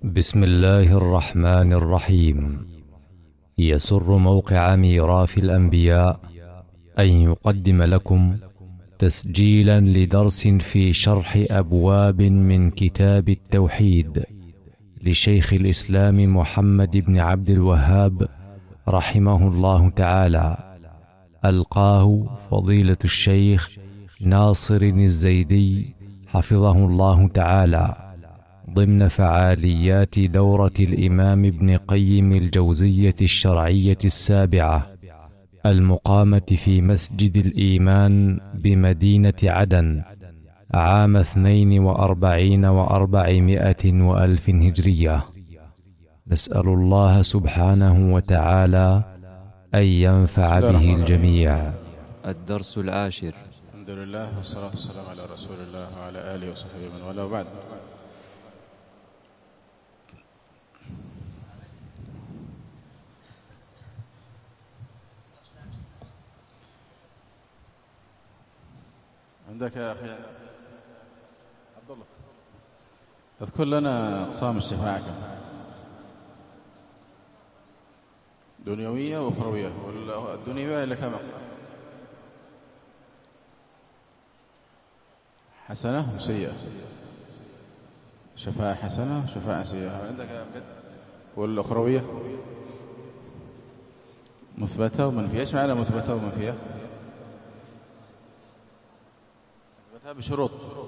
بسم الله الرحمن الرحيم. يسر موقع ميراث الأنبياء أن يقدم لكم تسجيلا لدرس في شرح أبواب من كتاب التوحيد لشيخ الإسلام محمد بن عبد الوهاب رحمه الله تعالى، ألقاه فضيلة الشيخ ناصر الزيدي حفظه الله تعالى ضمن فعاليات دورة الإمام ابن قيم الجوزية الشرعية السابعة المقامة في مسجد الإيمان بمدينة عدن عام 42 و400 وألف هجرية. نسأل الله سبحانه وتعالى أن ينفع به الجميع. الدرس العاشر. الحمد لله والصلاة والسلام على رسول الله وعلى آله وصحبه من والاه، وبعد. عندك يا أخي عبد الله اذكر لنا أقسام الشفاعة كم؟ دنيوية وأخروية، والدنيوية لك كم أقسام؟ حسنة وسيئة، شفاعة حسنة وشفاعة سيئة. عندك يا أبد؟ والأخروية مثبتة ومنفية. ايش معنى مثبتة ومنفية؟ مثبتة بشروط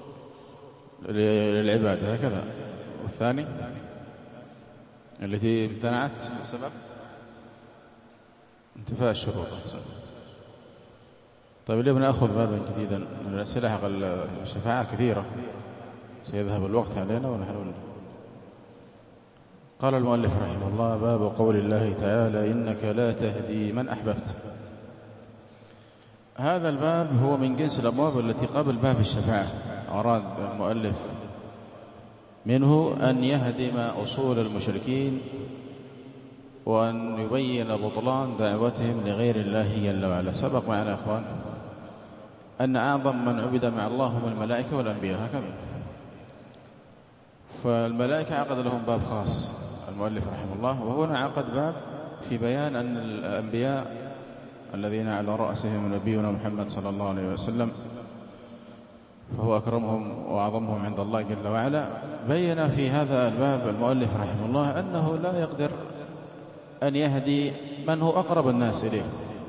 للعبادة هكذا، والثاني التي امتنعت بسبب انتفاء الشروط. طيب اليوم نأخذ بابا جديدا من الأسئلة حق الشفاعة كثيرة، سيذهب الوقت علينا ونحن. قال المؤلف رحمه الله: باب قول الله تعالى: إنك لا تهدي من أحببت. هذا الباب هو من جنس الأبواب التي قبل باب الشفاعة. أراد المؤلف منه أن يهدم أصول المشركين وأن يبين بطلان دعوتهم لغير الله جل وعلا. سبق معنا يا أخوان أن أعظم من عبد مع الله هم الملائكة والأنبياء، هكذا. فالملائكة عقد لهم باب خاص المؤلف رحمه الله، وهنا عقد باب في بيان أن الأنبياء الذين على رأسهم نبينا محمد صلى الله عليه وسلم، فهو أكرمهم وأعظمهم عند الله جل وعلا. بين في هذا الباب المؤلف رحمه الله أنه لا يقدر أن يهدي من هو أقرب الناس إليه،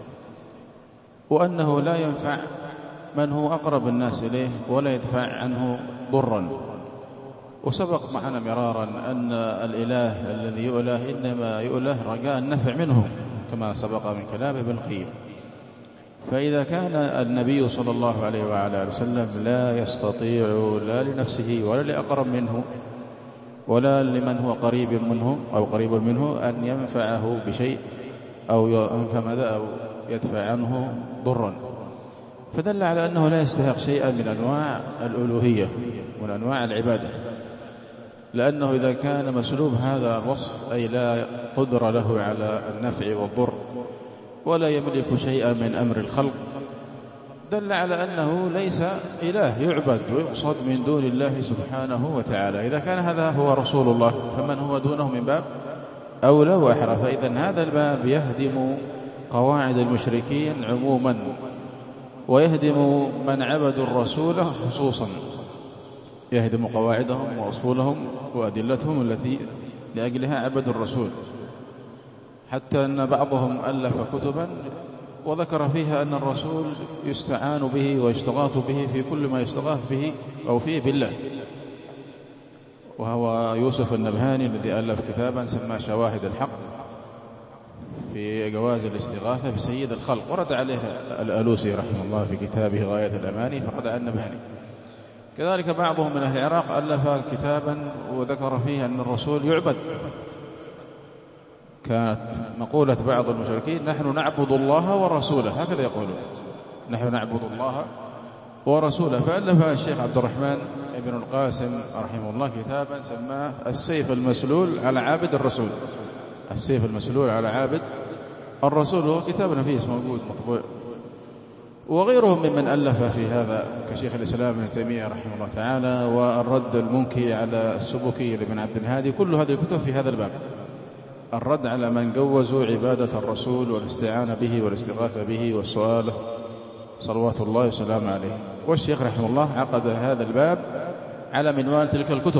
وأنه لا ينفع من هو أقرب الناس إليه ولا يدفع عنه ضرا. وسبق معنا مرارا أن الإله الذي يؤله إنما يؤله رجاء النفع منه، كما سبق من كلام ابن القيم. فإذا كان النبي صلى الله عليه وعلى آله وسلم لا يستطيع لا لنفسه ولا لأقرب منه ولا لمن هو قريب منه أو قريب منه أن ينفعه بشيء أو يدفع عنه ضرا، فدل على أنه لا يستحق شيئا من أنواع الألوهية ومن أنواع العبادة، لأنه إذا كان مسلوب هذا الوصف أي لا قدر له على النفع والضر ولا يملك شيئا من أمر الخلق، دل على أنه ليس إله يعبد ويقصد من دون الله سبحانه وتعالى. إذا كان هذا هو رسول الله فمن هو دونه من باب أولى وأحرى. فإذن هذا الباب يهدم قواعد المشركين عموما، ويهدم من عبدوا الرسول خصوصا، يهدم قواعدهم وأصولهم وأدلتهم التي لأجلها عبدوا الرسول، حتى أن بعضهم ألف كتبا وذكر فيها أن الرسول يستعان به ويستغاث به في كل ما يستغاث به أو فيه بالله. وهو يوسف النبهاني الذي ألف كتابا سماه شواهد الحق في جواز الاستغاثة بسيد الخلق، ورد عليه الألوسي رحمه الله في كتابه غاية الأماني، فرد على النبهاني. كذلك بعضهم من أهل العراق ألف كتابا وذكر فيه أن الرسول يعبد. كانت مقولة بعض المشركين: نحن نعبد الله ورسوله، هكذا يقولون، نحن نعبد الله ورسوله. فألف الشيخ عبد الرحمن ابن القاسم رحمه الله كتابا سماه السيف المسلول على عابد الرسول. السيف المسلول على عابد الرسول، هو كتاب نفيس موجود مطبوع وغيرهم ممن ألف في هذا كشيخ الإسلام ابن تيمية رحمه الله تعالى، والرد المنكي على السبكي لابن عبد الهادي، كل هذه الكتب في هذا الباب، الرد على من جوزوا عبادة الرسول والاستعانة به والاستغاثة به والسؤال صلوات الله وسلامه عليه. والشيخ رحمه الله عقد هذا الباب على منوال تلك الكتب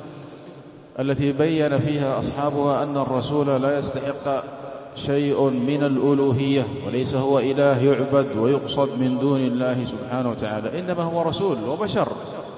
التي بين فيها أصحابها أن الرسول لا يستحق شيء من الألوهية، وليس هو إله يعبد ويقصد من دون الله سبحانه وتعالى، إنما هو رسول وبشر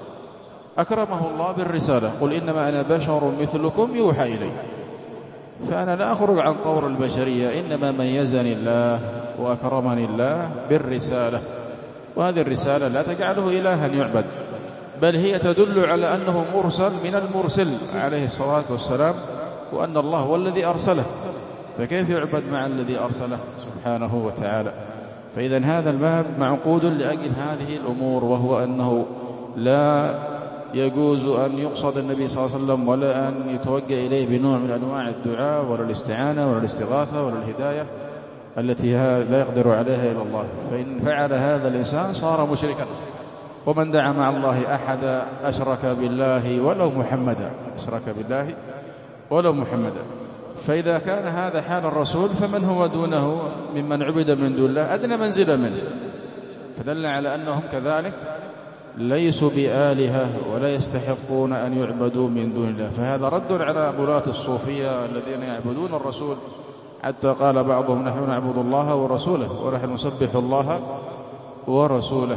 أكرمه الله بالرسالة، قل إنما أنا بشر مثلكم يوحى إلي. فأنا لا أخرج عن طور البشرية، إنما ميزني الله وأكرمني الله بالرسالة، وهذه الرسالة لا تجعله إلها يعبد، بل هي تدل على أنه مرسل من المرسل عليه الصلاة والسلام، وأن الله هو الذي أرسله، فكيف يعبد مع الذي أرسله سبحانه وتعالى؟ فإذا هذا الباب معقود لأجل هذه الأمور، وهو أنه لا يجوز أن يقصد النبي صلى الله عليه وسلم ولا أن يتوجه إليه بنوع من أنواع الدعاء ولا الاستعانة ولا الاستغاثة ولا الهداية التي لا يقدر عليها إلا الله. فإن فعل هذا الإنسان صار مشركا، ومن دعا مع الله أحدا أشرك بالله ولو محمدا، أشرك بالله ولو محمدا. فإذا كان هذا حال الرسول فمن هو دونه ممن عبد من دون الله أدنى منزلا منه، فدل على أنهم كذلك ليسوا بآلهة ولا يستحقون أن يعبدوا من دون الله. فهذا رد على غلاة الصوفية الذين يعبدون الرسول، حتى قال بعضهم نحن نعبد الله ورسوله ونحن نسبح الله ورسوله.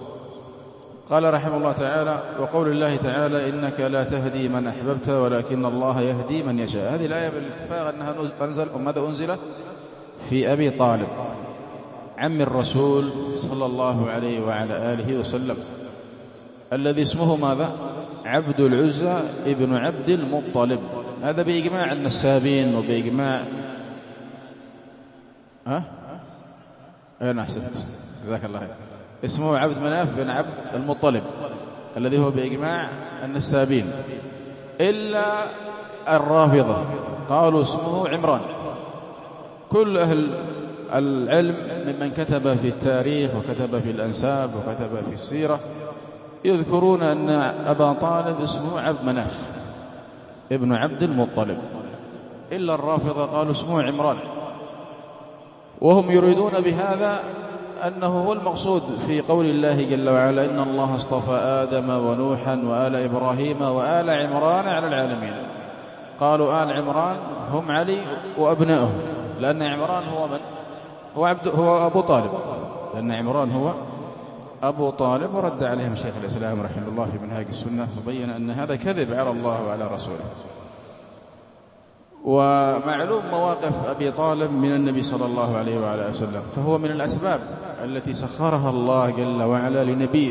قال رحمه الله تعالى: وقول الله تعالى إنك لا تهدي من أحببت ولكن الله يهدي من يشاء. هذه الآية بالاتفاق أنها ماذا أنزلت في أبي طالب عم الرسول صلى الله عليه وعلى آله وسلم، الذي اسمه ماذا؟ عبد العزى ابن عبد المطلب. هذا بإجماع النسابين وبإجماع أنا أحسنت جزاك الله خير. اسمه عبد مناف بن عبد المطلب الذي هو بإجماع النسابين، إلا الرافضة قالوا اسمه عمران. كل أهل العلم ممن كتب في التاريخ وكتب في الأنساب وكتب في السيرة يذكرون أن أبا طالب اسمه عبد مناف ابن عبد المطلب، إلا الرافضة قالوا اسمه عمران. وهم يريدون بهذا أنه هو المقصود في قول الله جل وعلا: إن الله اصطفى آدم ونوحا وآل إبراهيم وآل عمران على العالمين. قالوا آل عمران هم علي وأبنائه، لأن عمران هو من؟ هو أبو طالب، لأن عمران هو أبو طالب. ورد عليهم شيخ الإسلام رحمه الله في منهاج السنة وبين أن هذا كذب على الله وعلى رسوله. ومعلوم مواقف أبي طالب من النبي صلى الله عليه وعلى وسلم، فهو من الأسباب التي سخرها الله جل وعلا لنبيه.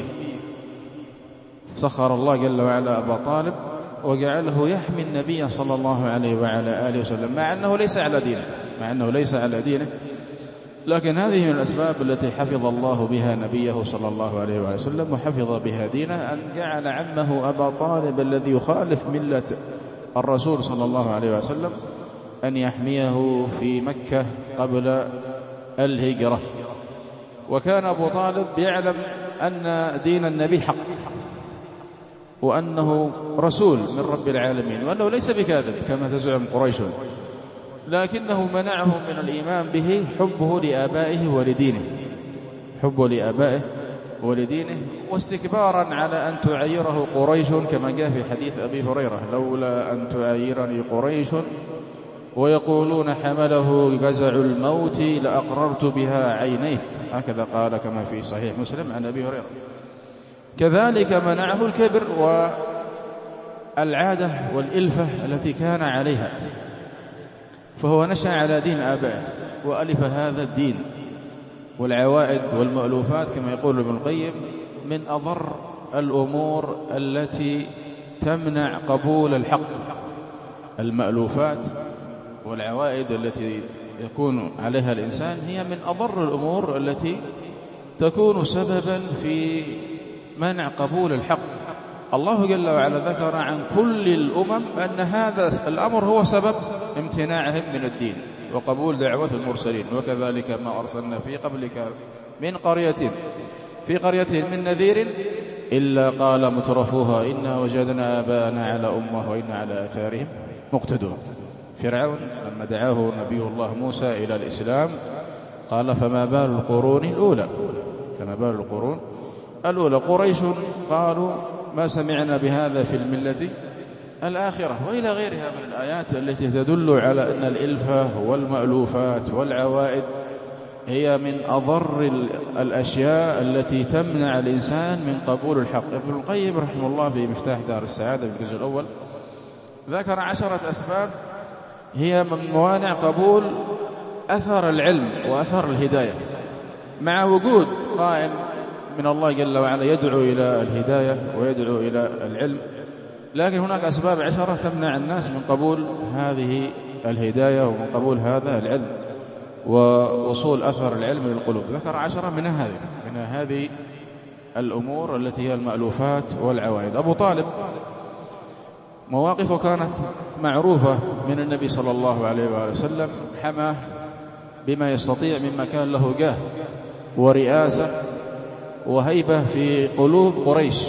سخر الله جل وعلا أبا طالب وجعله يحمي النبي صلى الله عليه وعلى آله وسلم، مع أنه ليس على دينه، لكن هذه من الأسباب التي حفظ الله بها نبيه صلى الله عليه وعلى وسلم وحفظ بها دينه، أن جعل عمه أبا طالب الذي يخالف ملة الرسول صلى الله عليه وسلم أن يحميه في مكة قبل الهجرة. وكان أبو طالب يعلم أن دين النبي حق، وأنه رسول من رب العالمين، وأنه ليس بكاذب كما تزعم قريش، لكنه منعه من الإيمان به حبه لآبائه ولدينه، واستكبارا على أن تعيره قريش، كما جاء في حديث أبي هريرة: لولا أن تعيرني قريش ويقولون حمله جزع الموت لأقررت بها عينيك. هكذا قال كما في صحيح مسلم عن أبي هريرة. كذلك منعه الكبر والعادة والإلفة التي كان عليها، فهو نشأ على دين آبائه وألف هذا الدين. والعوائد والمألوفات كما يقول ابن القيم من أضر الأمور التي تمنع قبول الحق. المألوفات والعوائد التي يكون عليها الإنسان هي من أضر الأمور التي تكون سببا في منع قبول الحق. الله جل وعلا ذكر عن كل الأمم أن هذا الأمر هو سبب امتناعهم من الدين وقبول دعوة المرسلين: وكذلك ما أرسلنا في قبلك من قرية في قرية من نذير إلا قال مترفوها إنا وجدنا آباءنا على أمة وإنا على آثارهم مقتدون. فرعون لما دعاه نبي الله موسى إلى الإسلام قال فما بال القرون الأولى، فما بال القرون الأولى. قريش قالوا ما سمعنا بهذا في الملة الآخرة، وإلى غيرها من الآيات التي تدل على أن الإلفة والمألوفات والعوائد هي من أضر الأشياء التي تمنع الإنسان من قبول الحق. ابن القيم رحمه الله في مفتاح دار السعادة في الجزء الأول ذكر 10 أسباب هي من موانع قبول أثر العلم وأثر الهداية، مع وجود قائم من الله جل وعلا يدعو إلى الهداية ويدعو إلى العلم، لكن هناك أسباب 10 تمنع الناس من قبول هذه الهداية ومن قبول هذا العلم ووصول أثر العلم للقلوب. ذكر 10 من هذه الأمور التي هي المألوفات والعوائد. أبو طالب مواقفه كانت معروفة من النبي صلى الله عليه وآله وسلم، حماه بما يستطيع مما كان له جاه ورئاسة وهيبة في قلوب قريش،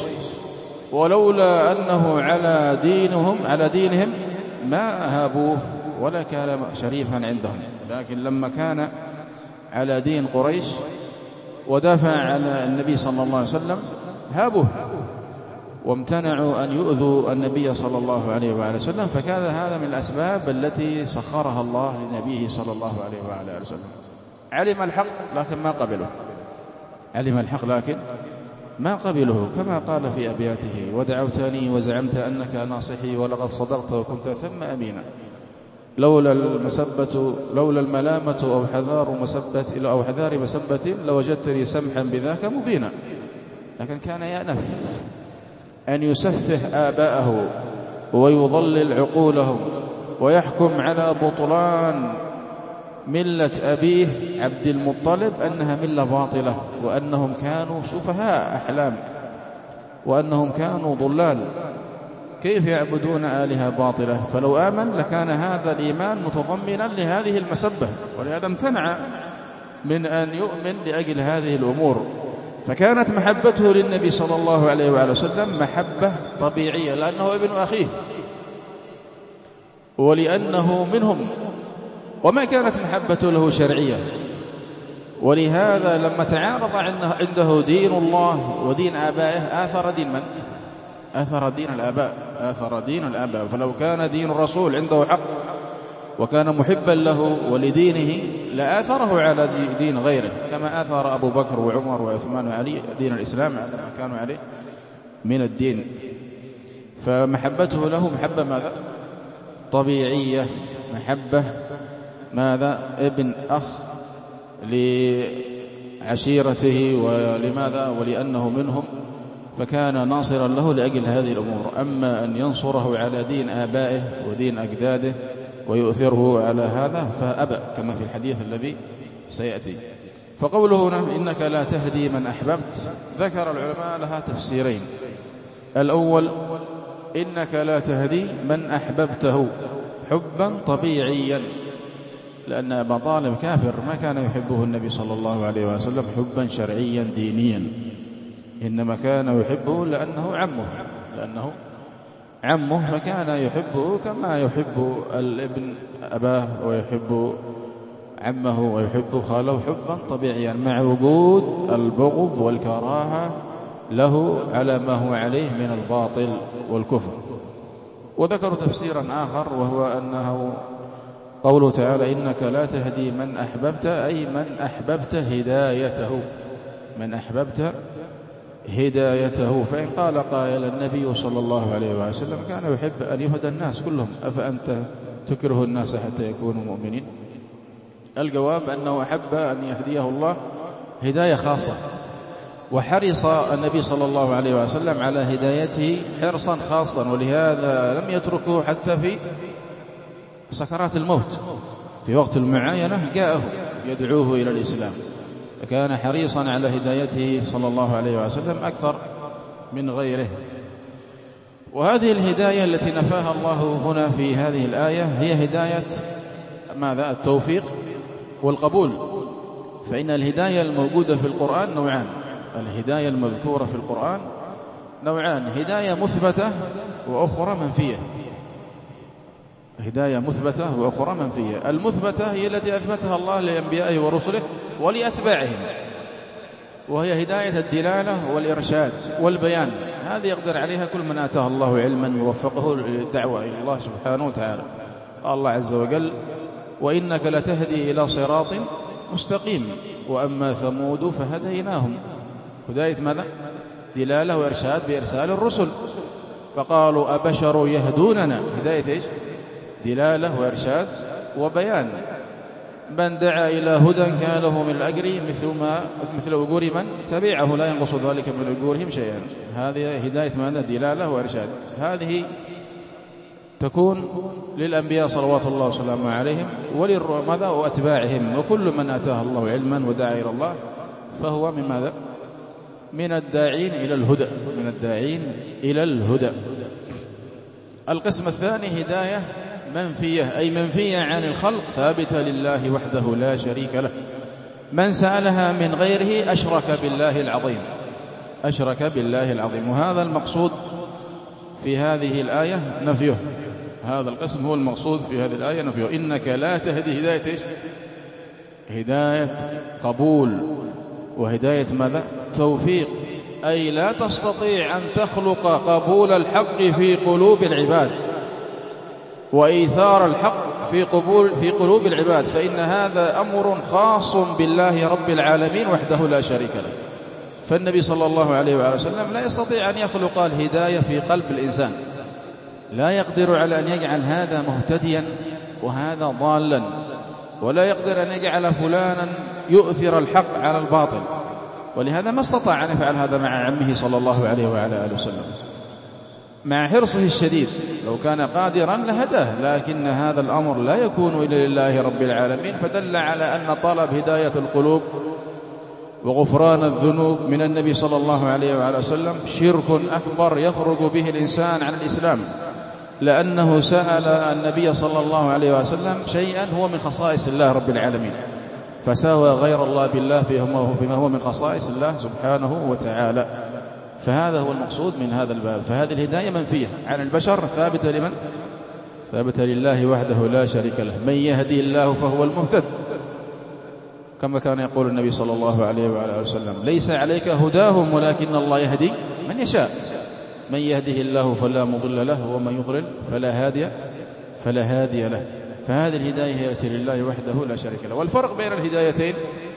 ولولا أنه على دينهم ما هابوه ولا كان شريفا عندهم، لكن لما كان على دين قريش ودافع على النبي صلى الله عليه وسلم هابوه وامتنعوا أن يؤذوا النبي صلى الله عليه وآله وسلم. فكان هذا من الأسباب التي سخرها الله لنبيه صلى الله عليه وآله وسلم. علم الحق لكن ما قبله، علم الحق لكن ما قبله، كما قال في أبياته ودعوتني وزعمت أنك ناصحي ولقد صدقت وكنت ثم أمينا، لولا الملامة أو حذار مسبة لوجدتني سمحا بذاك مبينا. لكن كان يأنف أن يسفه آباءه ويضلل عقولهم ويحكم على بطلان ملة أبيه عبد المطلب أنها ملة باطلة، وأنهم كانوا سفهاء أحلام، وأنهم كانوا ضلال، كيف يعبدون آلهة باطلة؟ فلو آمن لكان هذا الإيمان متضمنا لهذه المسبة، ولهذا امتنع من أن يؤمن لأجل هذه الأمور. فكانت محبته للنبي صلى الله عليه وآله وسلم محبة طبيعية، لأنه ابن أخيه ولأنه منهم، وما كانت محبته له شرعية. ولهذا لما تعارض عنده دين الله ودين آبائه آثر دين من؟ آثر دين الآباء، آثر دين الآباء. فلو كان دين الرسول عنده حق وكان محبا له ولدينه لآثره على دين غيره، كما آثر أبو بكر وعمر وعثمان وعلي دين الإسلام على ما كانوا عليه من الدين. فمحبته له محبة ماذا؟ طبيعية، محبة ماذا؟ ابن أخ لعشيرته، ولماذا؟ ولأنه منهم، فكان ناصرا له لأجل هذه الأمور. أما أن ينصره على دين آبائه ودين أجداده ويؤثره على هذا فأبى، كما في الحديث الذي سيأتي. فقوله هنا إنك لا تهدي من أحببت، ذكر العلماء لها تفسيرين. الأول إنك لا تهدي من أحببته حبا طبيعيا، لأن أبا طالب كافر ما كان يحبه النبي صلى الله عليه وسلم حبا شرعيا دينيا، إنما كان يحبه لأنه عمه، فكان يحبه كما يحب الابن أباه ويحب عمه ويحب خاله حبا طبيعيا، مع وجود البغض والكراهة له على ما هو عليه من الباطل والكفر. وذكروا تفسيرا آخر، وهو أنه قوله تعالى إنك لا تهدي من أحببت، أي من أحببت هدايته، من أحببت هدايته. فإن قال قائل النبي صلى الله عليه وسلم كان يحب أن يهدى الناس كلهم، أفأنت تكره الناس حتى يكونوا مؤمنين؟ الجواب أنه أحب أن يهديه الله هداية خاصة، وحرص النبي صلى الله عليه وسلم على هدايته حرصا خاصا، ولهذا لم يتركه حتى في سكرات الموت، في وقت المعاينة جاءه يدعوه إلى الإسلام، فكان حريصا على هدايته صلى الله عليه وسلم أكثر من غيره. وهذه الهداية التي نفاها الله هنا في هذه الآية هي هداية ماذا؟ التوفيق والقبول. فإن الهداية الموجودة في القرآن نوعان. الهداية المذكورة في القرآن نوعان: هداية مثبتة وأخرى منفية. هداية مثبتة وأخرى منفية. المثبتة هي التي أثبتها الله لأنبيائه ورسله ولأتباعهم، وهي هداية الدلالة والإرشاد والبيان. هذه يقدر عليها كل من آتاه الله علما ووفقه للدعوة إلى الله سبحانه وتعالى. قال الله عز وجل: وإنك لتهدي إلى صراط مستقيم وأما ثمود فهديناهم. هداية ماذا؟ دلالة وإرشاد بإرسال الرسل. فقالوا أبشر يهدوننا. هداية إيش؟ دلالة وإرشاد وبيان. من دعا إلى هدى كان له من الأجر مثل أجور من تبعه لا ينقص ذلك من أجورهم شيئا. هذه هداية ماذا؟ دلالة وإرشاد. هذه تكون للأنبياء صلوات الله وسلامه عليهم وللرمذا وأتباعهم، وكل من آتاه الله علما ودعا إلى الله فهو من ماذا؟ من الداعين إلى الهدى. من الداعين إلى الهدى. القسم الثاني هداية منفية، أي منفية عن الخلق، ثابتة لله وحده لا شريك له. من سألها من غيره أشرك بالله العظيم. أشرك بالله العظيم. وهذا المقصود في هذه الآية نفيه. هذا القسم هو المقصود في هذه الآية نفيه. إنك لا تهدي. هداية إيش؟ هداية قبول وهداية ماذا؟ توفيق. أي لا تستطيع أن تخلق قبول الحق في قلوب العباد وإيثار الحق في قلوب العباد، فإن هذا أمر خاص بالله رب العالمين وحده لا شريك له. فالنبي صلى الله عليه وآله وسلم لا يستطيع أن يخلق الهداية في قلب الإنسان، لا يقدر على أن يجعل هذا مهتديا وهذا ضالا، ولا يقدر أن يجعل فلانا يؤثر الحق على الباطل. ولهذا ما استطاع أن يفعل هذا مع عمه صلى الله عليه وعلى آله وسلم مع حرصه الشديد. لو كان قادرا لهداه، لكن هذا الأمر لا يكون إلا لله رب العالمين. فدل على أن طلب هداية القلوب وغفران الذنوب من النبي صلى الله عليه وعلى وسلم شرك أكبر يخرج به الإنسان عن الإسلام، لأنه سأل النبي صلى الله عليه وسلم شيئا هو من خصائص الله رب العالمين، فساوى غير الله بالله فيما هو من خصائص الله سبحانه وتعالى. فهذا هو المقصود من هذا الباب. فهذه الهداية منفية عن البشر، ثابتة لمن؟ ثابتة لله وحده لا شريك له. من يهدي الله فهو المهتد، كما كان يقول النبي صلى الله عليه وعلى وسلم: ليس عليك هداهم ولكن الله يهدي من يشاء. من يهده الله فلا مضل له ومن يضلل فلا هادي له. فهذه الهداية هي التي لله وحده لا شريك له. والفرق بين الهدايتين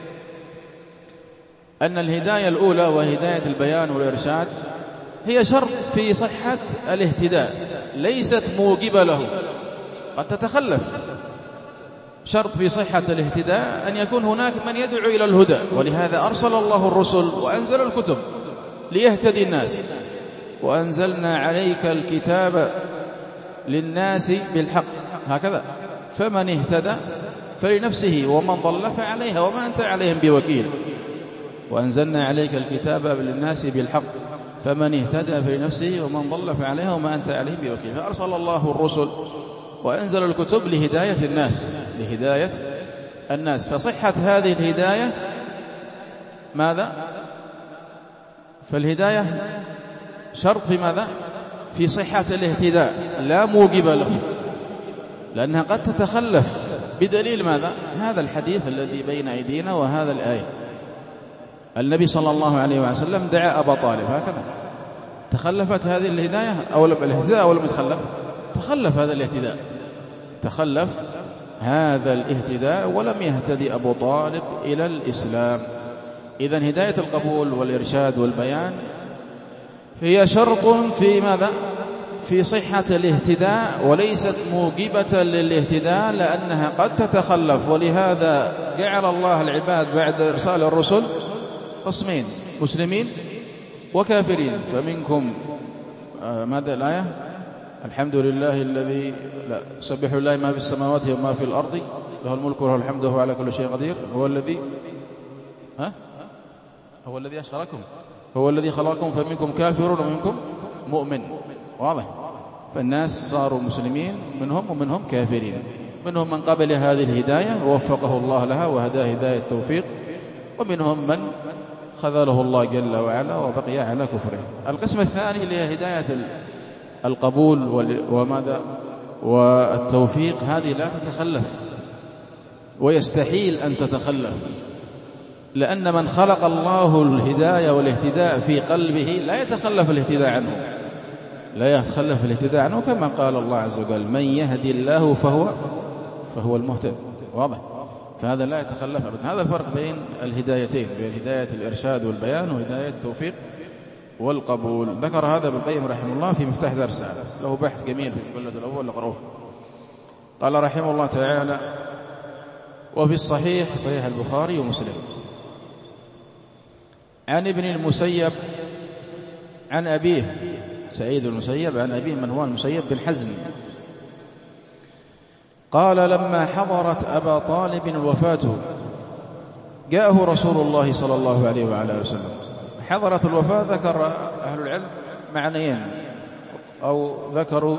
أن الهداية الأولى وهداية البيان والإرشاد هي شرط في صحة الاهتداء، ليست موجبة له، قد تتخلف. شرط في صحة الاهتداء أن يكون هناك من يدعو إلى الهدى، ولهذا أرسل الله الرسل وأنزل الكتب ليهتدي الناس. وأنزلنا عليك الكتاب للناس بالحق، هكذا. فمن اهتدى فلنفسه ومن ضل فعليها وما أنت عليهم بوكيل. وأنزلنا عليك الكتاب للناس بالحق فمن اهتدى فلنفسه ومن ضل فعليها وما أنت عليهم بوكيل. فأرسل الله الرسل وأنزل الكتب لهداية الناس. فصحة هذه الهداية ماذا؟ فالهداية شرط في ماذا؟ في صحة الاهتداء، لا موجب له، لأنها قد تتخلف بدليل ماذا؟ هذا الحديث الذي بين أيدينا وهذا الآية. النبي صلى الله عليه وسلم دعا أبا طالب، هكذا. تخلفت هذه الهداية أو الاهتداء أو لم يتخلف؟ تخلف هذا الاهتداء، تخلف هذا الاهتداء ولم يهتدي أبو طالب إلى الإسلام. إذن هداية القبول والإرشاد والبيان هي شرط في ماذا؟ في صحة الاهتداء، وليست موجبة للاهتداء، لأنها قد تتخلف. ولهذا جعل الله العباد بعد إرسال الرسل قسمين: مسلمين وكافرين. فمنكم ماذا الآية؟ الحمد لله الذي سبح لله ما في السماوات وما في الأرض له الملك وله الحمد وهو على كل شيء قدير. هو الذي أشركم، هو الذي خلقكم فمنكم كافر ومنكم مؤمن. واضح؟ فالناس صاروا مسلمين منهم ومنهم كافرين. منهم من قبل هذه الهداية ووفقه الله لها وهداه هداية التوفيق، ومنهم من خذله الله جل وعلا وبقي على كفره. القسم الثاني اللي هي هداية القبول وماذا والتوفيق، هذه لا تتخلف ويستحيل أن تتخلف، لأن من خلق الله الهداية والاهتداء في قلبه لا يتخلف الاهتداء عنه، لا يتخلف الاهتداء عنه، كما قال الله عز وجل من يهدي الله فهو المهتد. واضح؟ فهذا لا يتخلف أبدا. هذا الفرق بين الهدايتين، بين هداية الإرشاد والبيان وهداية التوفيق والقبول. ذكر هذا ابن القيم رحمه الله في مفتاح دار السعادة، له بحث جميل في المجلد الأول اقرأوه. قال رحمه الله تعالى: وفي الصحيح صحيح البخاري ومسلم عن ابن المسيب عن أبيه سعيد المسيب عن أبيه من هو المسيب بن حزم قال: لما حضرت أبا طالب الوفاة جاءه رسول الله صلى الله عليه وعلى وسلم. حضرت الوفاة ذكر أهل العلم معنيين أو ذكروا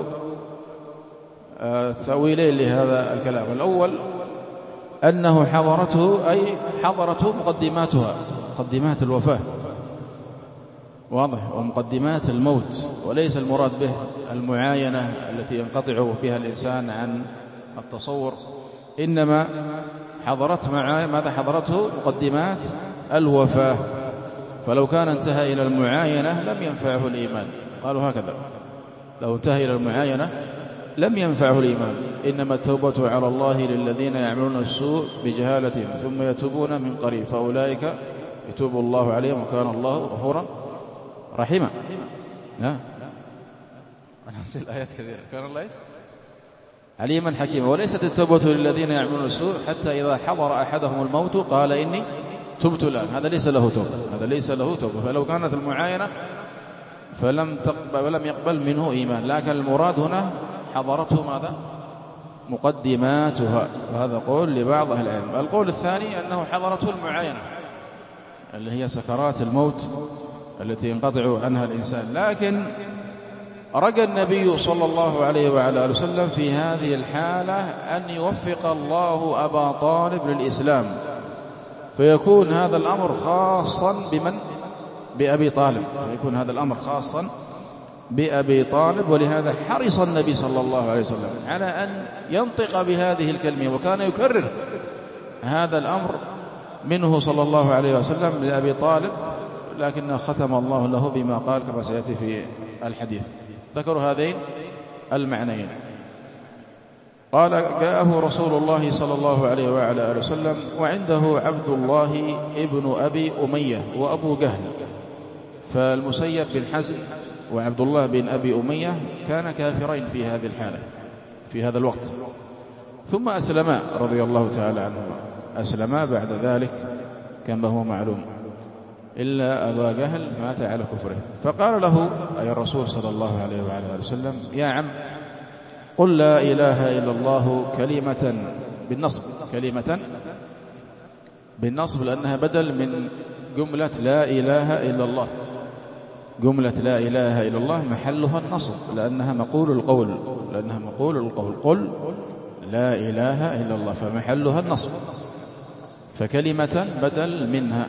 تأويلين لهذا الكلام. الأول أنه حضرته أي حضرته مقدماتها، مقدمات الوفاة، واضح، ومقدمات الموت، وليس المراد به المعاينة التي ينقطع بها الإنسان عن التصور، إنما حضرت ماذا حضرته مقدمات الوفاة، فلو كان انتهى إلى المعاينة لم ينفعه الإيمان. قالوا هكذا: لو انتهى إلى المعاينة لم ينفعه الإيمان، إنما التوبة على الله للذين يعملون السوء بجهالة ثم يتوبون من قريب فأولئك يتوب الله عليهم وكان الله غفورا رحيما. أنا نسيت الآيات كثيرة. كان الله عليما حكيما. وليست التوبة للذين يعملون السوء حتى إذا حضر أحدهم الموت قال إني تبت الآن، هذا ليس له توبة، هذا ليس له توبة. فلو كانت المعاينة فلم يقبل منه إيمان، لكن المراد هنا حضرته ماذا مقدماتها، وهذا قول لبعض أهل العلم. القول الثاني أنه حضرته المعاينة اللي هي سكرات الموت التي ينقطع عنها الإنسان، لكن رجى النبي صلى الله عليه وعلى آله وسلم في هذه الحالة أن يوفق الله أبا طالب للإسلام، فيكون هذا الأمر خاصا بأبي طالب، فيكون هذا الأمر خاصا بأبي طالب. ولهذا حرص النبي صلى الله عليه وسلم على أن ينطق بهذه الكلمة، وكان يكرر هذا الأمر منه صلى الله عليه وسلم لأبي طالب، لكن ختم الله له بما قال كما سيأتي في الحديث. ذكروا هذين المعنيين. قال: جاءه رسول الله صلى الله عليه وعلى آله وسلم وعنده عبد الله ابن أبي أمية وأبو جهل. فالمسيب بن حزم وعبد الله بن أبي أمية كان كافرين في هذه الحالة في هذا الوقت، ثم أسلما رضي الله تعالى عنهما، أسلما بعد ذلك كما هو معلوم، إلا أبا جهل مات على كفره. فقال له أي الرسول صلى الله عليه وعلى آله وسلم: يا عم قل لا إله إلا الله كلمة بالنصب، كلمة بالنصب لأنها بدل من جملة لا إله إلا الله. جملة لا إله إلا الله محلها النصب لأنها مقول القول، لأنها مقول القول. قل لا إله إلا الله فمحلها النصب، فكلمة بدل منها.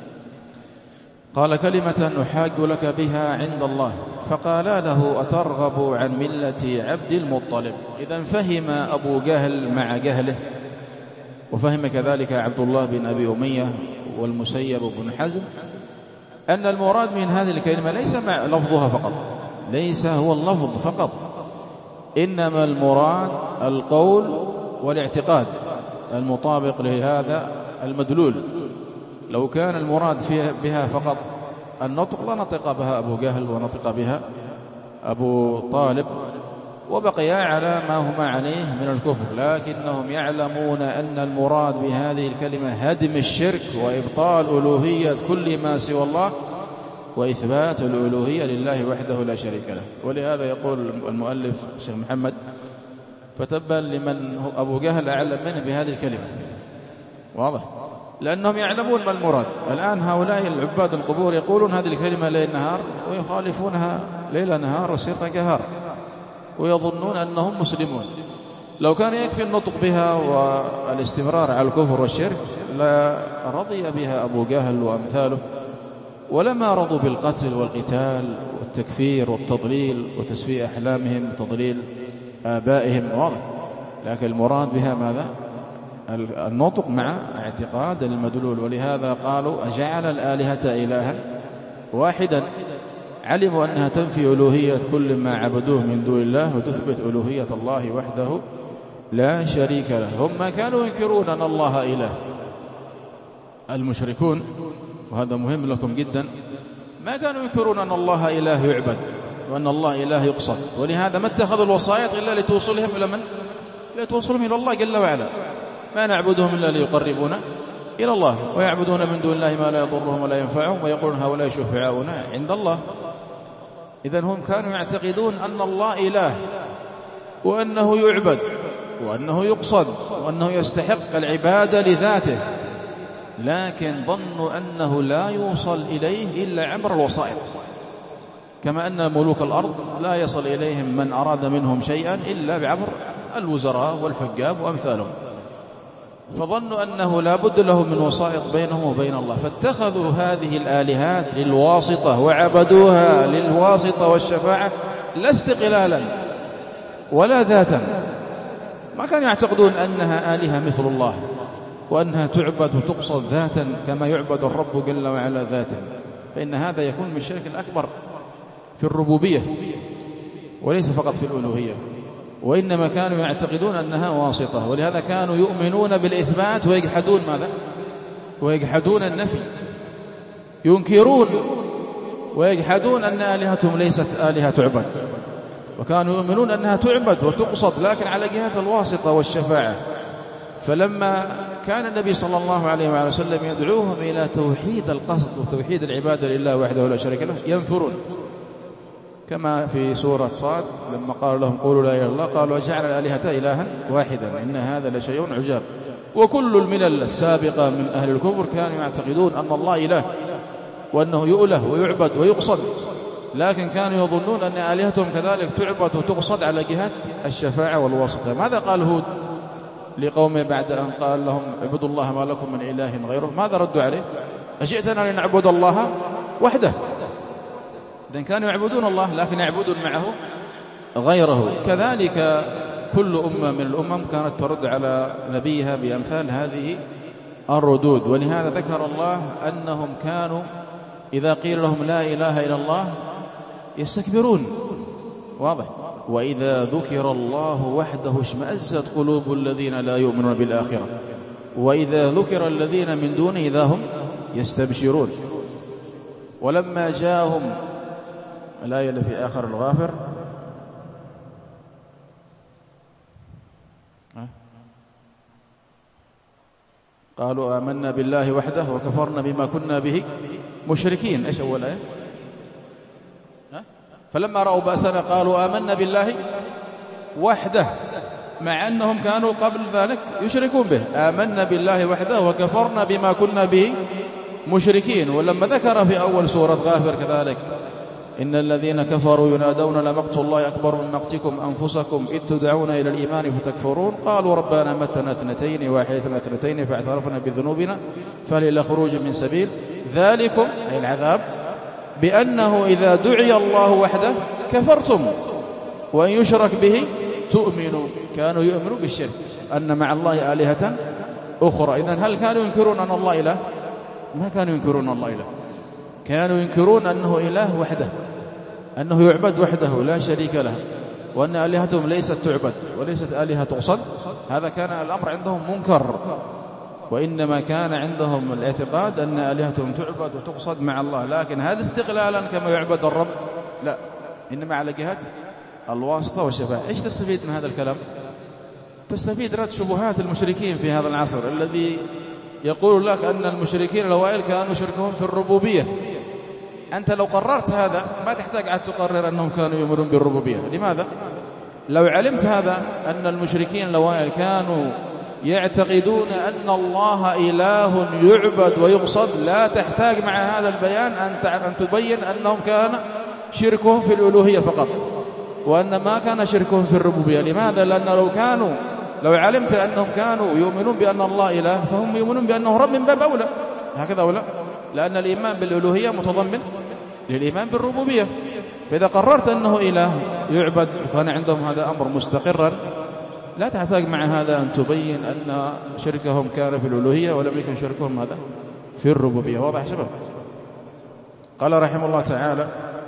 قال: كلمة أحاج لك بها عند الله. فقال له: أترغب عن ملة عبد المطلب؟ إذن فهم أبو جهل مع جهله، وفهم كذلك عبد الله بن أبي أمية والمسيب بن حزم أن المراد من هذه الكلمة ليس مع لفظها فقط، ليس هو اللفظ فقط، إنما المراد القول والاعتقاد المطابق لهذا المدلول. لو كان المراد بها فقط النطق لنطق بها أبو جهل ونطق بها أبو طالب وبقيا على ما هما عليه من الكفر، لكنهم يعلمون أن المراد بهذه الكلمة هدم الشرك وإبطال ألوهية كل ما سوى الله وإثبات الألوهية لله وحده لا شريك له. ولهذا يقول المؤلف الشيخ محمد: فتبا لمن أبو جهل أعلم منه بهذه الكلمة. واضح؟ لأنهم يعلمون ما المراد. الآن هؤلاء العباد القبور يقولون هذه الكلمة ليل نهار ويخالفونها ليل نهار وسر جهار، ويظنون أنهم مسلمون، لو كان يكفي النطق بها والاستمرار على الكفر والشرك لا رضي بها أبو جهل وأمثاله، ولما رضوا بالقتل والقتال والتكفير والتضليل وتسفيه أحلامهم وتضليل آبائهم، واضح. لكن المراد بها ماذا؟ النطق مع اعتقاد المدلول. ولهذا قالوا أجعل الآلهة إلها واحدا، علموا أنها تنفي ألوهية كل ما عبدوه من دون الله وتثبت ألوهية الله وحده لا شريك له. هم ما كانوا ينكرون أن الله إله، المشركون، وهذا مهم لكم جدا، ما كانوا ينكرون أن الله إله يعبد وأن الله إله يقصد، ولهذا ما اتخذوا الوسائط إلا لتوصلهم إلى من؟ لتوصلهم إلى الله جل وعلا. ما نعبدهم إلا ليقربونا إلى الله، ويعبدون من دون الله ما لا يضرهم ولا ينفعهم ويقولون هؤلاء شفعاؤنا عند الله. إذن هم كانوا يعتقدون أن الله إله وأنه يعبد وأنه يقصد وأنه يستحق العبادة لذاته، لكن ظنوا أنه لا يوصل إليه إلا عبر الوسائط، كما أن ملوك الأرض لا يصل إليهم من أراد منهم شيئا إلا بعبر الوزراء والحجاب وأمثالهم، فظنوا أنه لا بد لهم من وسائط بينهم وبين الله، فاتخذوا هذه الآلهات للواسطة وعبدوها للواسطة والشفاعة، لا استقلالا ولا ذاتا. ما كانوا يعتقدون أنها آلهة مثل الله وأنها تعبد وتقصد ذاتا كما يعبد الرب جل وعلا ذاتا، فإن هذا يكون من الشرك الأكبر في الربوبية وليس فقط في الألوهية، وإنما كانوا يعتقدون أنها واسطة. ولهذا كانوا يؤمنون بالإثبات ويجحدون ماذا؟ ويجحدون النفي، ينكرون ويجحدون أن آلهتهم ليست آلهة تعبد، وكانوا يؤمنون أنها تعبد وتقصد لكن على جهة الواسطة والشفاعة. فلما كان النبي صلى الله عليه وسلم يدعوهم إلى توحيد القصد وتوحيد العبادة لله وحده لا شريك له ينفرون، كما في سورة صاد لما قال لهم قولوا لا إله إلا الله قالوا وجعل الآلهة إلها واحدا إن هذا لشيء عجاب. وكل الملل السابقة من أهل الكفر كانوا يعتقدون أن الله إله وأنه يؤله ويعبد ويقصد، لكن كانوا يظنون أن آلهتهم كذلك تعبد وتقصد على جهة الشفاعة والواسطة. ماذا قال هود لقومه بعد أن قال لهم اعبدوا الله ما لكم من إله غيره؟ ماذا ردوا عليه؟ أجئتنا لنعبد الله وحده. إذن كانوا يعبدون الله لكن يعبدون معه غيره. كذلك كل أمة من الأمم كانت ترد على نبيها بأمثال هذه الردود. ولهذا ذكر الله أنهم كانوا إذا قيل لهم لا إله إلا الله يستكبرون، واضح. وإذا ذكر الله وحده اشمأزت قلوب الذين لا يؤمنون بالآخرة وإذا ذكر الذين من دونه إذا هم يستبشرون. ولما جاءهم الآية اللي في آخر الغافر قالوا آمنا بالله وحده وكفرنا بما كنا به مشركين. إيش أول آية؟ فلما رأوا بأسنا قالوا آمنا بالله وحده، مع أنهم كانوا قبل ذلك يشركون به. آمنا بالله وحده وكفرنا بما كنا به مشركين. ولما ذكر في أول سورة غافر كذلك إن الذين كفروا ينادون لمقت الله أكبر من مقتكم أنفسكم إذ تدعون إلى الإيمان فتكفرون قالوا ربنا متنا اثنتين وأحييتنا اثنتين فاعترفنا بذنوبنا فهل إلى خروج من سبيل ذلكم أي العذاب بأنه إذا دعي الله وحده كفرتم وإن يشرك به تؤمنوا. كانوا يؤمنوا بالشرك أن مع الله آلهة أخرى. إذن هل كانوا ينكرون أن الله إله؟ ما كانوا ينكرون أن الله إله، كانوا ينكرون أنه إله وحده، أنه يعبد وحده لا شريك له، وأن آلهتهم ليست تعبد وليست آلهة تقصد. هذا كان الأمر عندهم منكر، وإنما كان عندهم الاعتقاد أن آلهتهم تعبد وتقصد مع الله، لكن هذا استقلالا كما يعبد الرب لا، إنما على جهة الواسطة والشفاعة. إيش تستفيد من هذا الكلام؟ تستفيد رد شبهات المشركين في هذا العصر الذي يقول لك أن المشركين الأوائل كانوا يشركون في الربوبية. أنت لو قررت هذا ما تحتاج أن تقرر أنهم كانوا يؤمنون بالربوبية. لماذا؟ لو علمت هذا أن المشركين الأوائل كانوا يعتقدون أن الله إله يعبد ويقصد، لا تحتاج مع هذا البيان أن تبين أنهم كان شركهم في الألوهية فقط، وأن ما كان شركهم في الربوبية. لماذا؟ لأن لو كانوا لو علمت أنهم كانوا يؤمنون بأن الله إله فهم يؤمنون بأنه رب من باب أولى، هكذا أولى، لأن الإيمان بالألوهية متضمن للإيمان بالربوبية. فإذا قررت أنه إله يعبد وكان عندهم هذا أمر مستقرا لا تحتاج مع هذا أن تبين أن شركهم كان في الألوهية ولم يكن شركهم هذا في الربوبية. واضح شباب؟ قال رحمه الله تعالى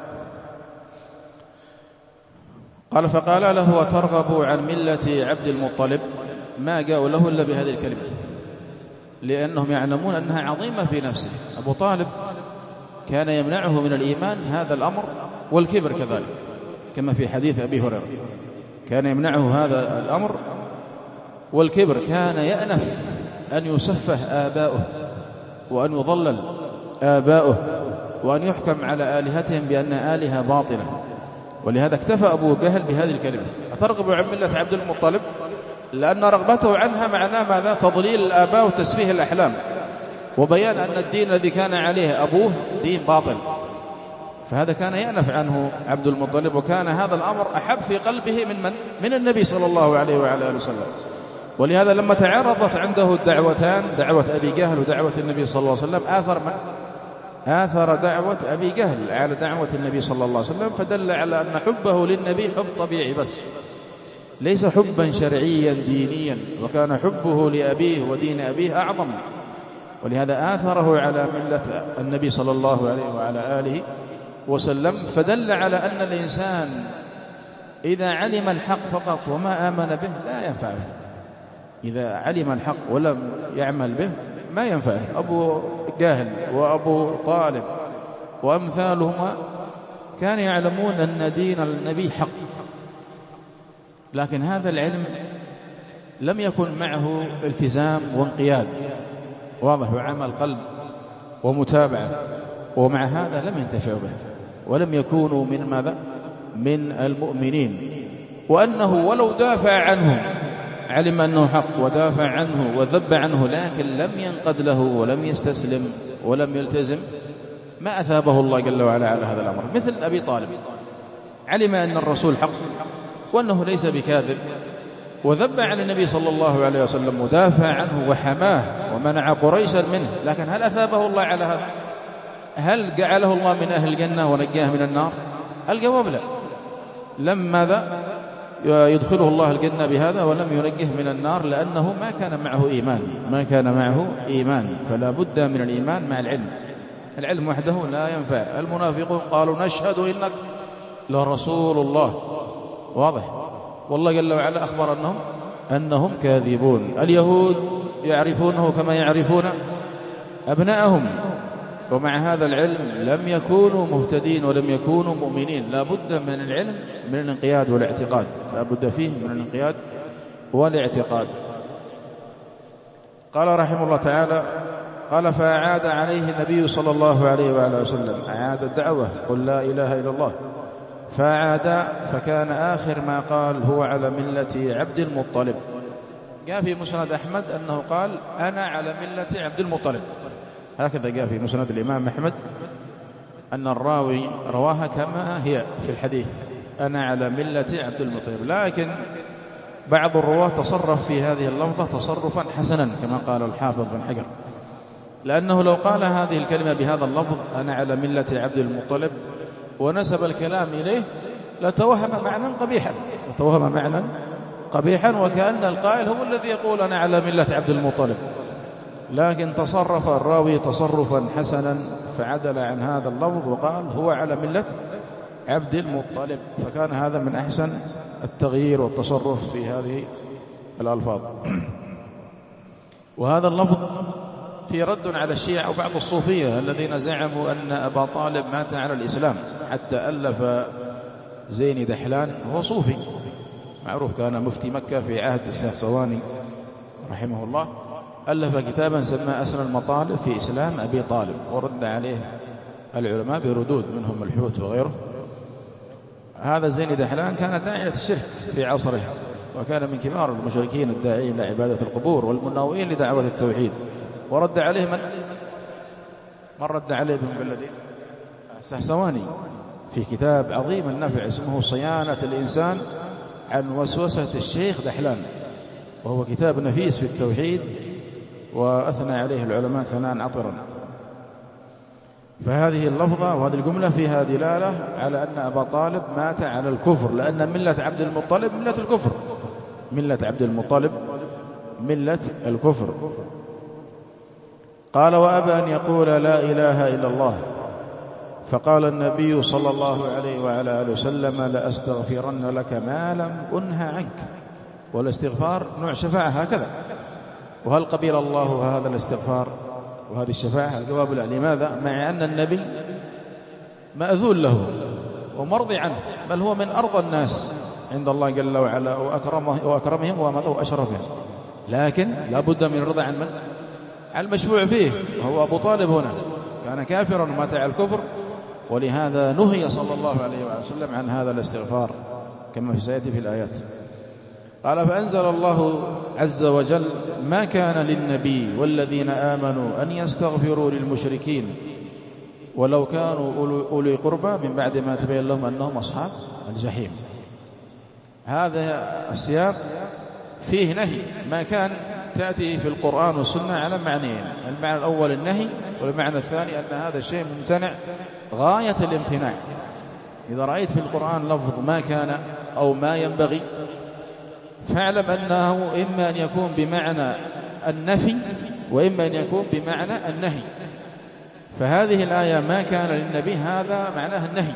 قال فقال له وترغب عن ملة عبد المطلب، ما جاءوا له إلا بهذه الكلمة، لأنهم يعلمون أنها عظيمة في نفسه. أبو طالب كان يمنعه من الإيمان هذا الأمر والكبر كذلك، كما في حديث أبي هريرة كان يمنعه هذا الأمر والكبر، كان يأنف أن يسفه آباؤه وأن يضلل آباؤه وأن يحكم على آلهتهم بأن آلهة باطلة. ولهذا اكتفى أبو جهل بهذه الكلمة أترغب عن ملة عبد المطلب، لأن رغبته عنها معناه ماذا؟ تضليل الآباء وتسفيه الأحلام وبيان أن الدين الذي كان عليه أبوه دين باطل. فهذا كان يأنف عنه عبد المطلب، وكان هذا الأمر أحب في قلبه من النبي صلى الله عليه وعلى آله وسلم. ولهذا لما تعارضت عنده الدعوتان، دعوة أبي جهل ودعوة النبي صلى الله عليه وسلم، آثر دعوة أبي جهل على دعوة النبي صلى الله عليه وسلم، فدل على أن حبه للنبي حب طبيعي بس، ليس حبا شرعيا دينيا، وكان حبه لأبيه ودين أبيه أعظم. ولهذا آثره على ملة النبي صلى الله عليه وعلى آله وسلم. فدل على أن الإنسان إذا علم الحق فقط وما آمن به لا ينفعه، إذا علم الحق ولم يعمل به ما ينفعه. أبو جهل وأبو طالب وأمثالهما كانوا يعلمون أن دين النبي حق، لكن هذا العلم لم يكن معه التزام وانقياد واضح وعمل قلب ومتابعة، ومع هذا لم ينتفعوا به ولم يكونوا من ماذا؟ من المؤمنين. وأنه ولو دافع عنه، علم أنه حق ودافع عنه وذب عنه، لكن لم ينقد له ولم يستسلم ولم يلتزم، ما أثابه الله جل وعلا على هذا الأمر. مثل أبي طالب علم أن الرسول حق وأنه ليس بكاذب، وذب عن النبي صلى الله عليه وسلم ودافع عنه وحماه ومنع قريشا منه، لكن هل أثابه الله على هذا؟ هل جعله الله من أهل الجنة ونجاه من النار؟ الجواب لا. لم ماذا يدخله الله الجنة بهذا ولم ينجه من النار، لأنه ما كان معه إيمان. فلا بد من الإيمان مع العلم، العلم وحده لا ينفع. المنافقون قالوا نشهد إنك لرسول الله، واضح. والله جل وعلا أخبر أنهم كاذبون. اليهود يعرفونه كما يعرفون أبناءهم، ومع هذا العلم لم يكونوا مهتدين ولم يكونوا مؤمنين. لا بد من العلم من الانقياد والاعتقاد، لا بد فيه من الانقياد والاعتقاد. قال رحمه الله تعالى قال فأعاد عليه النبي صلى الله عليه وعلى وسلم، أعاد الدعوة قل لا إله إلا الله، فأعاد فكان آخر ما قال هو على ملة عبد المطلب. جاء في مسند أحمد أنه قال أنا على ملة عبد المطلب، هكذا جاء في مسند الإمام أحمد أن الراوي رواها كما هي في الحديث أنا على ملة عبد المطلب، لكن بعض الرواة تصرف في هذه اللفظة تصرفا حسنا كما قال الحافظ بن حجر، لأنه لو قال هذه الكلمة بهذا اللفظ أنا على ملة عبد المطلب ونسب الكلام إليه لتوهم معنى قبيحا وكأن القائل هو الذي يقول أنا على ملة عبد المطلب، لكن تصرف الراوي تصرفا حسنا فعدل عن هذا اللفظ وقال هو على ملة عبد المطلب، فكان هذا من أحسن التغيير والتصرف في هذه الألفاظ. وهذا اللفظ في رد على الشيعة وبعض الصوفية الذين زعموا أن أبا طالب مات على الإسلام، حتى ألف زين دحلان وهو صوفي معروف، كان مفتي مكة في عهد السحصواني رحمه الله، ألف كتابا سماه أسنى المطالب في إسلام أبي طالب، ورد عليه العلماء بردود منهم الحوت وغيره. هذا زين دحلان كان داعية الشرك في عصره، وكان من كبار المشركين الداعين لعبادة القبور والمناوئين لدعوة التوحيد، ورد عليه من رد عليه ابن بلدي السحصواني في كتاب عظيم النفع اسمه صيانة الإنسان عن وسوسة الشيخ دحلان، وهو كتاب نفيس في التوحيد، وأثنى عليه العلماء ثناء عطرا. فهذه اللفظة وهذه الجملة فيها دلالة على أن أبا طالب مات على الكفر، لأن ملة عبد المطلب ملة الكفر، ملة عبد المطلب ملة الكفر. قال: وأبى أن يقول لا إله إلا الله. فقال النبي صلى الله عليه وعلى آله وسلم: لأستغفرن لك ما لم أنه عنك. والاستغفار نوع شفاعة هكذا. وهل قبل الله هذا الاستغفار وهذه الشفاعة؟ الجواب لا. لماذا؟ مع أن النبي مأذون له ومرضي عنه، بل هو من أرضى الناس عند الله جل وعلا وأكرمهم وأشرفهم، لكن لا بد من الرضا عن من؟ عن المشفوع فيه، وهو أبو طالب هنا كان كافرا ومات على الكفر، ولهذا نهي صلى الله عليه وسلم عن هذا الاستغفار كما سيأتي في الآيات. قال: فأنزل الله عز وجل: ما كان للنبي والذين آمنوا أن يستغفروا للمشركين ولو كانوا أولي قربى من بعد ما تبين لهم أنهم أصحاب الجحيم. هذا السياق فيه نهي. ما كان تأتي في القرآن والسنة على معنيين: المعنى الأول النهي، والمعنى الثاني أن هذا الشيء ممتنع غاية الامتناع. إذا رأيت في القرآن لفظ ما كان أو ما ينبغي، فاعلم أنه إما أن يكون بمعنى النفي وإما أن يكون بمعنى النهي. فهذه الآية ما كان للنبي هذا معناها النهي،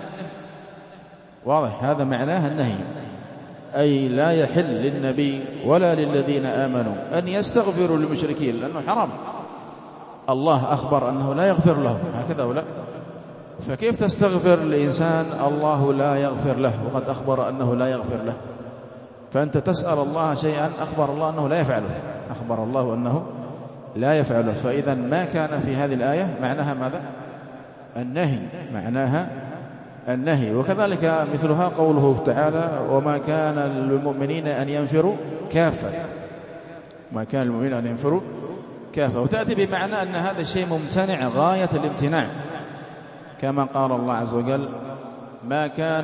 واضح، هذا معناها النهي، أي لا يحل للنبي ولا للذين آمنوا أن يستغفروا للمشركين، لأنه حرام. الله أخبر أنه لا يغفر لهم، هكذا ولا؟ فكيف تستغفر لإنسان الله لا يغفر له وقد أخبر أنه لا يغفر له؟ فأنت تسأل الله شيئا أخبر الله أنه لا يفعله، أخبر الله أنه لا يفعله. فإذا ما كان في هذه الآية معناها ماذا؟ النهي، معناها النهي. وكذلك مثلها قوله تعالى: وما كان للمؤمنين أن ينفروا كافة، ما كان للمؤمنين أن ينفروا كافة. وتأتي بمعنى أن هذا الشيء ممتنع غاية الامتناع، كما قال الله عز وجل: ما كان،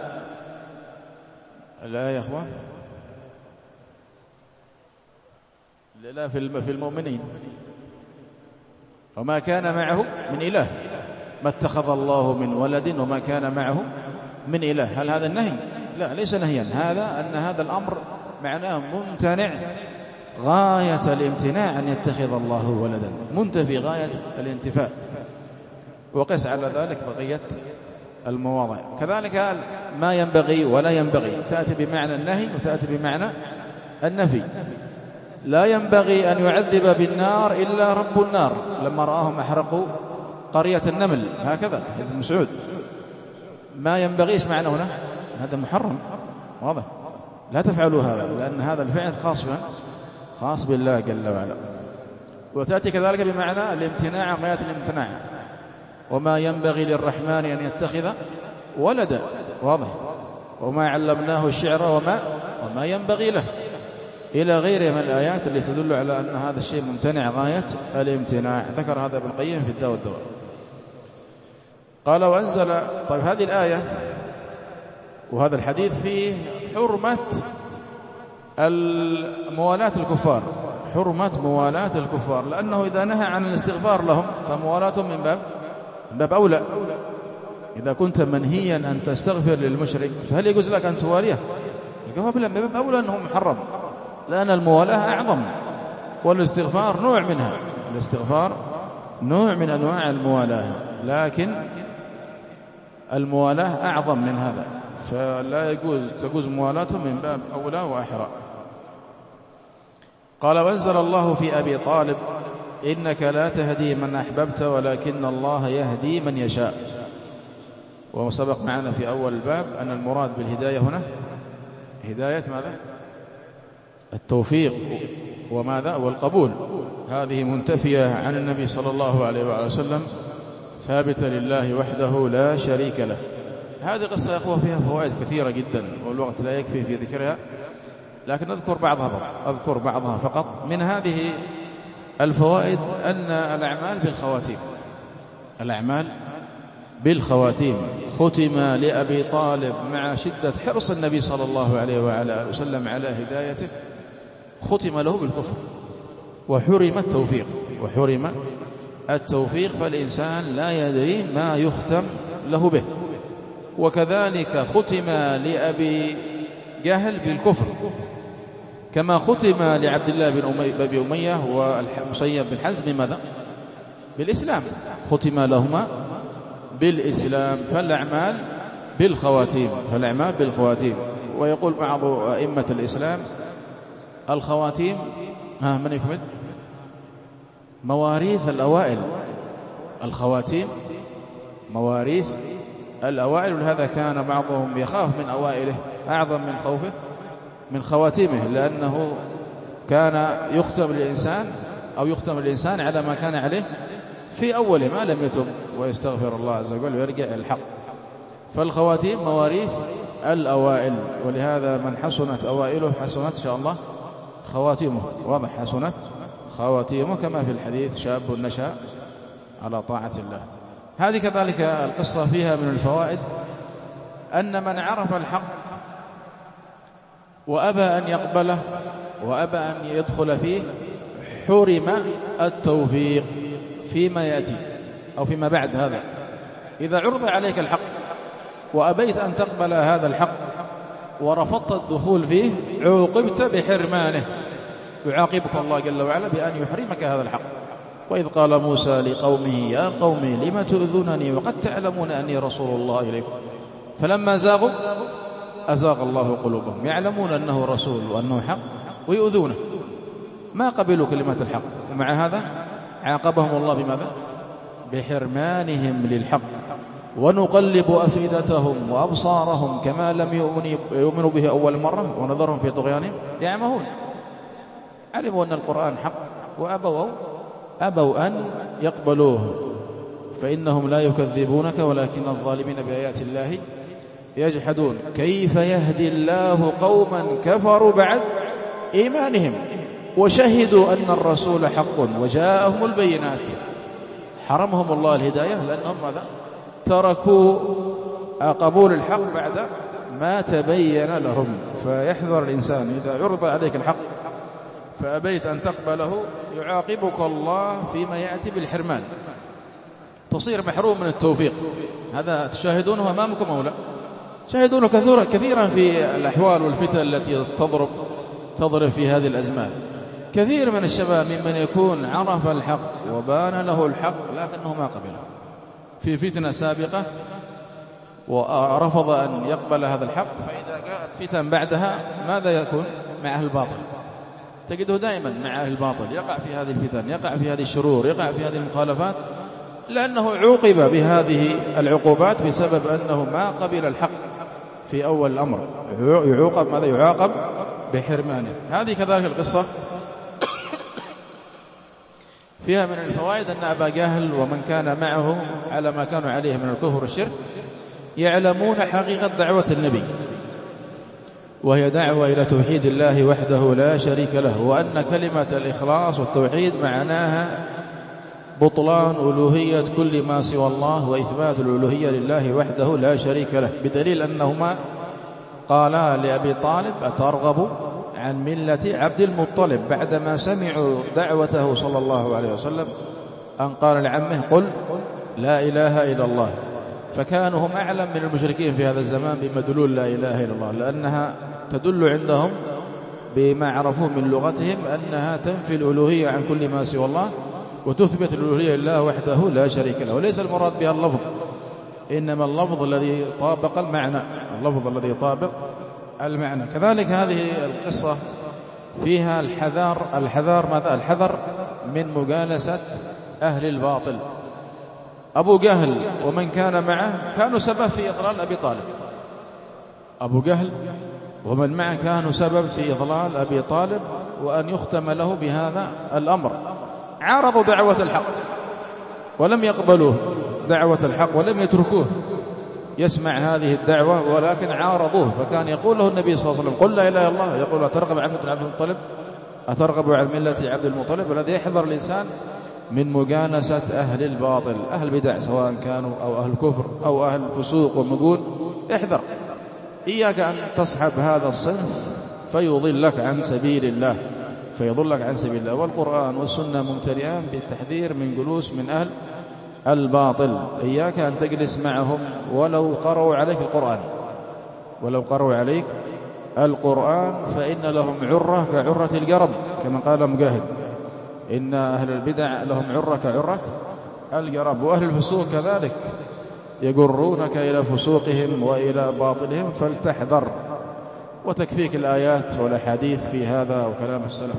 لا يا أخوان، لا في المؤمنين، وما كان معه من إله، ما اتخذ الله من ولد وما كان معه من إله. هل هذا النهي؟ لا، ليس نهيا، هذا أن هذا الأمر معناه ممتنع غاية الامتناع أن يتخذ الله ولدا، منتفي غاية الانتفاء. وقس على ذلك بقية المواضع. كذلك ما ينبغي ولا ينبغي تأتي بمعنى النهي وتأتي بمعنى النفي. لا ينبغي أن يعذب بالنار إلا رب النار لما رآهم أحرقوا قرية النمل، هكذا ابن مسعود. ما ينبغيش معنى هنا هذا محرم، واضح، لا تفعلوا هذا، لأن هذا الفعل خاص بالله جل وعلا. وتأتي كذلك بمعنى الامتناع غاية الامتناع: وما ينبغي للرحمن أن يتخذ ولدا، واضح، وما علمناه الشعر وما ينبغي له، إلى غيره من الآيات اللي تدل على أن هذا الشيء ممتنع غاية الامتناع. ذكر هذا ابن القيم في الداء والدواء. قال: وأنزل. طيب، هذه الآية وهذا الحديث فيه حرمة موالاة الكفار، حرمة موالاة الكفار، لأنه إذا نهى عن الاستغفار لهم فموالاتهم من باب أولى. إذا كنت منهيا أن تستغفر للمشرك فهل يجوز لك أن تواليه؟ الجواب لا، من باب أولى أنه محرم، لأن الموالاة أعظم، والاستغفار نوع منها، الاستغفار نوع من أنواع الموالاة، لكن الموالاة أعظم من هذا، فلا تجوز موالاتهم من باب أولى وأحرى. قال: وأنزل الله في أبي طالب: إنك لا تهدي من أحببت ولكن الله يهدي من يشاء. وسبق معنا في أول الباب أن المراد بالهداية هنا هداية ماذا؟ التوفيق وماذا؟ والقبول. هذه منتفية عن النبي صلى الله عليه وآله وسلم، ثابتة لله وحده لا شريك له. هذه قصة يا أخوة فيها فوائد كثيرة جدا، والوقت لا يكفي في ذكرها، لكن أذكر بعضها فقط. من هذه الفوائد أن الأعمال بالخواتيم، الأعمال بالخواتيم. ختم لأبي طالب مع شدة حرص النبي صلى الله عليه وعلى آله وسلم على هدايته، ختم له بالكفر وحرم التوفيق فالإنسان لا يدري ما يختم له به. وكذلك ختم لأبي جهل بالكفر كما ختم لعبد الله بن أمية ومصيب بن حزم بماذا؟ بالإسلام، ختم لهما بالإسلام. فالأعمال بالخواتيم. ويقول بعض أئمة الإسلام الخواتيم من يكمل؟ مواريث الأوائل. الخواتيم مواريث الأوائل، ولهذا كان بعضهم يخاف من أوائله أعظم من خوفه من خواتيمه، لأنه كان يختم الإنسان على ما كان عليه في أول ما لم يتب ويستغفر الله عز وجل ويرجع إلى الحق. فالخواتيم مواريث الأوائل، ولهذا من حسنت أوائله حسنت إن شاء الله خواتيمه. واضح؟ حسنت خواتيمه، كما في الحديث شاب نشأ على طاعة الله. هذه كذلك القصة فيها من الفوائد أن من عرف الحق وأبى أن يقبله وأبى أن يدخل فيه حرم التوفيق فيما يأتي أو فيما بعد هذا. إذا عرض عليك الحق وأبيت أن تقبل هذا الحق ورفضت الدخول فيه عوقبت بحرمانه، يعاقبك الله جل وعلا بأن يحرمك هذا الحق. وإذ قال موسى لقومه يا قوم لم تؤذونني وقد تعلمون أني رسول الله إليكم فلما زاغوا أزاغ الله قلوبهم، يعلمون أنه رسول وأنه حق ويؤذونه، ما قبلوا كلمة الحق، ومع هذا عاقبهم الله بماذا؟ بحرمانهم للحق. ونقلب أفئدتهم وأبصارهم كما لم يؤمنوا به أول مرة ونذرهم في طغيانهم يعمهون. علموا أن القرآن حق وأبوا أن يقبلوه، فإنهم لا يكذبونك ولكن الظالمين بآيات الله يجحدون. كيف يهدي الله قوما كفروا بعد إيمانهم وشهدوا أن الرسول حق وجاءهم البينات. حرمهم الله الهداية لأنهم ماذا؟ تركوا قبول الحق بعد ما تبين لهم. فيحذر الإنسان إذا عرض عليك الحق فأبيت أن تقبله يعاقبك الله فيما يأتي بالحرمان، تصير محروم من التوفيق. هذا تشاهدونه أمامكم أو لا؟ شاهدونه كثيرا في الأحوال والفتن التي تضرب في هذه الأزمان. كثير من الشباب ممن يكون عرف الحق وبان له الحق لكنه ما قبله في فتنة سابقة ورفض أن يقبل هذا الحق، فإذا جاءت فتن بعدها ماذا يكون؟ مع أهل الباطل. تجده دائما مع أهل الباطل، يقع في هذه الفتن، يقع في هذه الشرور، يقع في هذه المخالفات، لأنه عوقب بهذه العقوبات بسبب أنه ما قبل الحق في أول الأمر. يعوقب ماذا؟ يعاقب بحرمانه. هذه كذلك القصة فيها من الفوائد أن أبا جهل ومن كان معه على ما كانوا عليه من الكفر والشرك يعلمون حقيقة دعوة النبي، وهي دعوة إلى توحيد الله وحده لا شريك له، وأن كلمة الإخلاص والتوحيد معناها بطلان ألوهية كل ما سوى الله وإثبات الألوهية لله وحده لا شريك له، بدليل أنهما قالا لأبي طالب أترغب عن ملة عبد المطلب بعدما سمعوا دعوته صلى الله عليه وسلم أن قال لعمه قل لا إله إلا الله. فكانوا هم أعلم من المشركين في هذا الزمان بمدلول لا إله إلا الله، لأنها تدل عندهم بما عرفوه من لغتهم أنها تنفي الألوهية عن كل ما سوى الله وتثبت الألوهية لله وحده لا شريك له. وليس المراد بها اللفظ، إنما اللفظ الذي طابق المعنى، اللفظ الذي طابق المعنى. كذلك هذه القصة فيها الحذر ماذا؟ الحذر من مجالسة أهل الباطل. أبو جهل ومن كان معه كانوا سبب في إضلال أبي طالب. أبو جهل ومن معه كانوا سبب في إضلال أبي طالب وأن يختم له بهذا الأمر. عارضوا دعوة الحق ولم يقبلوه دعوة الحق ولم يتركوه يسمع هذه الدعوة، ولكن عارضوه. فكان يقول له النبي صلى الله عليه وسلم قل لا إله إلا الله، يقول أترغب عن ملة عبد المطلب، أترغب عن ملة عبد المطلب. والذي يحذر الإنسان من مجانسة أهل الباطل، أهل بدع سواء كانوا أو أهل كفر أو أهل فسوق ومجون. احذر، إياك أن تصحب هذا الصنف فيضلك عن سبيل الله. فيضلك عن سبيل الله. والقرآن والسنة ممتلئان بالتحذير من جلوس من أهل الباطل. إياك أن تجلس معهم ولو قرأوا عليك القرآن، ولو قرأوا عليك القرآن، فإن لهم عرة كعرة الجرب كما قال مجاهد، إن أهل البدع لهم عرة كعرة الجرب. وأهل الفسوق كذلك يجرونك إلى فسوقهم وإلى باطلهم، فلتحذر. وتكفيك الآيات والأحاديث في هذا وكلام السلف.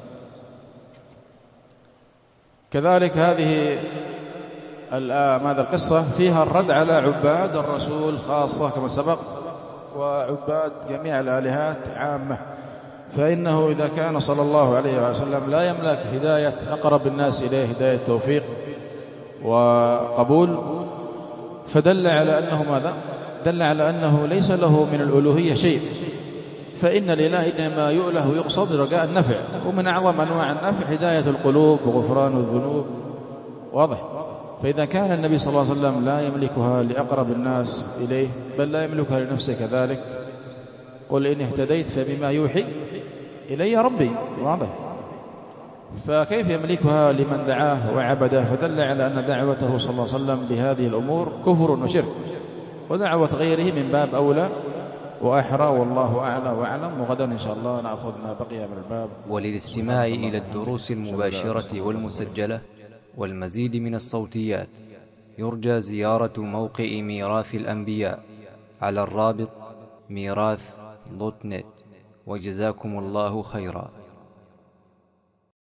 كذلك هذه ماذا القصة فيها الرد على عباد الرسول خاصة كما سبق، وعباد جميع الآلهات عامة. فإنه إذا كان صلى الله عليه وسلم لا يملك هداية أقرب الناس إليه، هداية توفيق وقبول، فدل على أنه ماذا؟ دل على أنه ليس له من الألوهية شيء. فإن الإله إنما يؤله ويقصد رجاء النفع، ومن أعظم أنواع النفع هداية القلوب وغفران الذنوب. واضح؟ فإذا كان النبي صلى الله عليه وسلم لا يملكها لأقرب الناس إليه، بل لا يملكها لنفسه كذلك، قل إن اهتديت فبما يوحي إلي ربي. واضح؟ فكيف يملكها لمن دعاه وعبده؟ فدل على أن دعوته صلى الله عليه وسلم بهذه الأمور كفر وشرك، ودعوة غيره من باب أولى وأحرى. والله أعلى وأعلم. وغدا إن شاء الله نأخذ ما بقي من الباب. وللاستماع إلى الدروس المباشرة والمسجلة والمزيد من الصوتيات يرجى زيارة موقع ميراث الأنبياء على الرابط ميراث.net. وجزاكم الله خيرا.